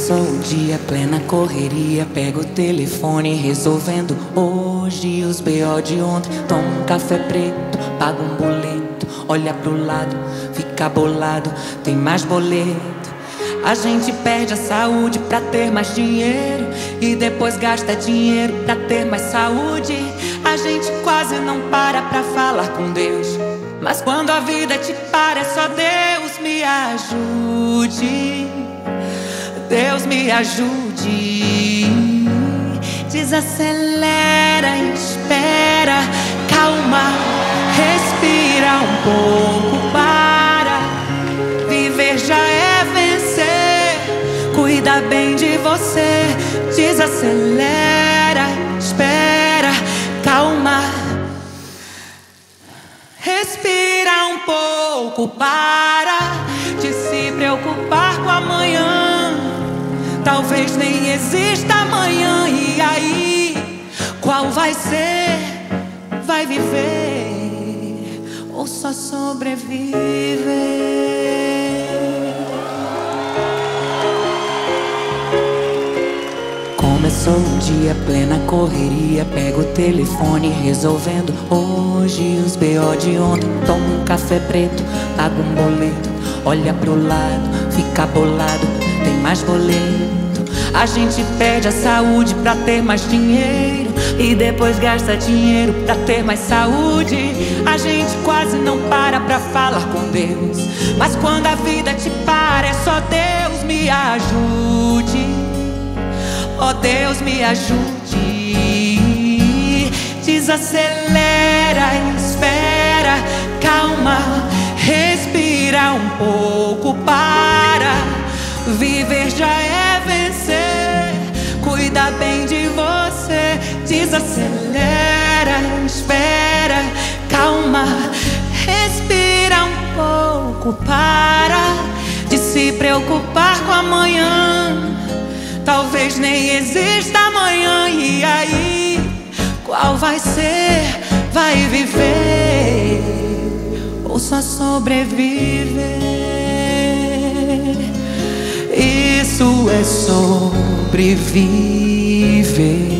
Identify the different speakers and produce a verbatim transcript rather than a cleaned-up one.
Speaker 1: Começou o dia, plena correria. Pega o telefone, resolvendo hoje os B O de ontem. Toma um café preto, paga um boleto. Olha pro lado, fica bolado, tem mais boleto. A gente perde a saúde pra ter mais dinheiro e depois gasta dinheiro pra ter mais saúde. A gente quase não para pra falar com Deus, mas quando a vida te para é só Deus me ajude. Deus me ajude. Desacelera, espera, calma, respira um pouco, para. Viver já é vencer, cuida bem de você. Desacelera, espera, calma, respira um pouco, para de se preocupar com amanhã. Talvez nem exista amanhã, e aí, qual vai ser? Vai viver ou só sobreviver? Começou um dia, plena correria. Pega o telefone, resolvendo hoje os B O de ontem. Toma um café preto, paga um boleto. Olha pro lado, fica bolado, tem mais boleto. A gente perde a saúde pra ter mais dinheiro e depois gasta dinheiro pra ter mais saúde. A gente quase não para pra falar com Deus, mas quando a vida te para é só Deus me ajude. Oh, Deus me ajude. Desacelera, espera, calma, respira um pouco, para. Viver já é vencer, cuida bem de você. Desacelera, espera, calma, respira um pouco, para de se preocupar com amanhã. Talvez nem exista amanhã, e aí, qual vai ser? Vai viver ou só sobreviver? Isso é sobreviver.